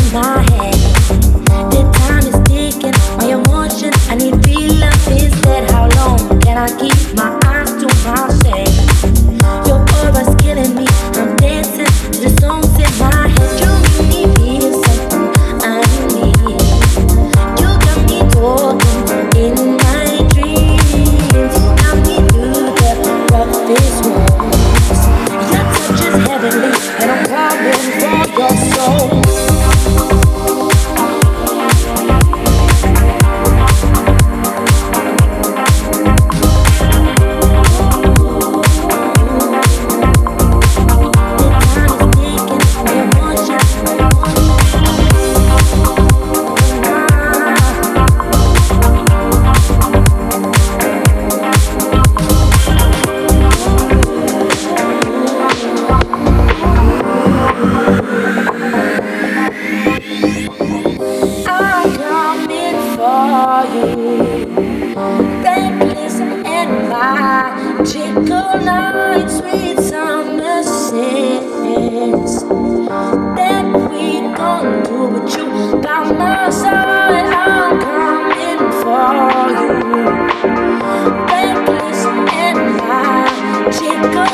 my head. The time is ticking, my emotion, I need real love instead. How long can I keep my eyes to myself? Your aura's killing me, I'm dancing to the songs in my head. You make me feel something I need. You got me talking in my dreams. You got me through the roughest walls. Your touch is heavenly, and I'm crawling for your soul. Magical night, sweet summer scents that we gon' do with you by my side. I'm coming for you. Reckless and magical